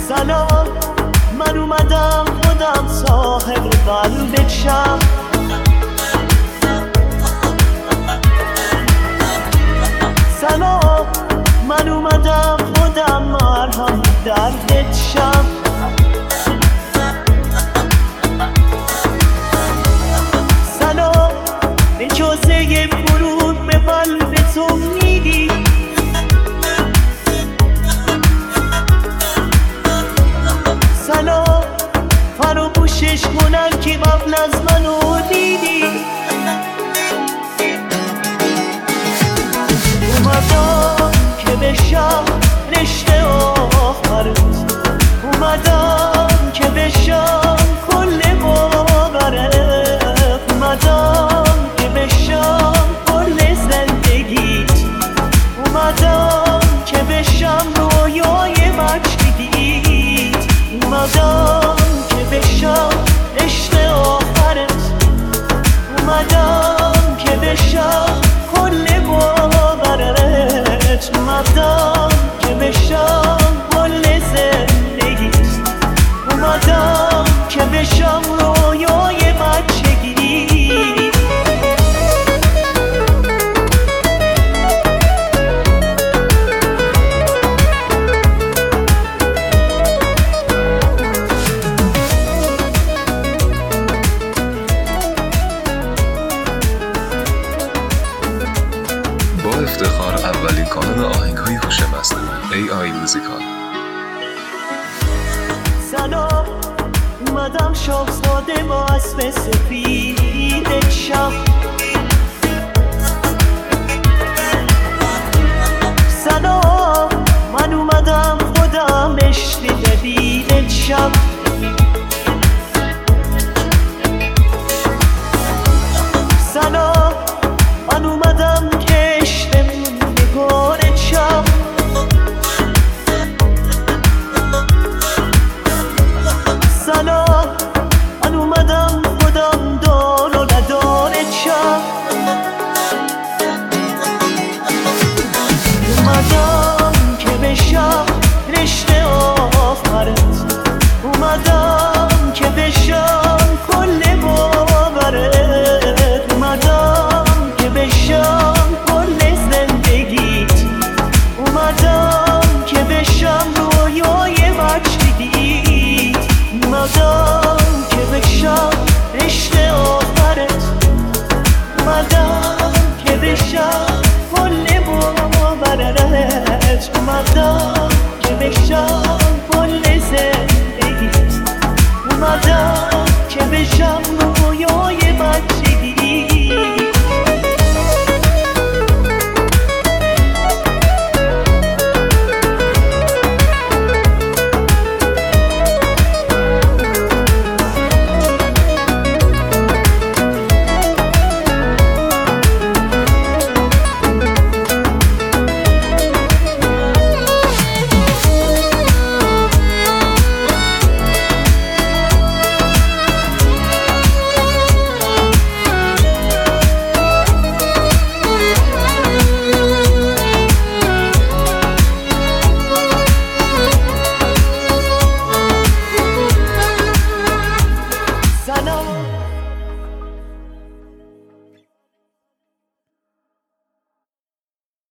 سلام، من اومدم خودم صاحب قلبت شم. سلام، من اومدم خودم مرهم دردت شم. سلام، اجازه فرود به قلب تو میدی. سلام، فراموشش کنم که قبل از منو دیدی. اومدم که بشم رشته آخرت، اومدم که بشم کل باورت، اومدم که بشم کل زندگیت، اومدم که بشم رویای بچگیت، اومدم که بشم رشته آخرت، اومدم که بشم کل باورت، اومدم که بشم کل زندگیت، اومدم که بشم رویای بچگی. با افتخار اولین کانال آهنگ‌های هوش مصنوعی AI موزیکال. سلام، اومدم شاهزاده با اسب سفیدت شم. سلام، من اومدم خودم عشق جدیدت شم. سلام، من اومدم که عشقمون نگارت شم. سلام، من اومدم خودم دار و ندارت شم. اومدم که بشم رشته آخرت، اومدم که بشم کل باورت، اومدم که بشم کل زندگیت، اومدم که بشم رویای بچگیت، اومدم که بشم رشته آخرت، اومدم که بشم کل باورت، اومدم که بشم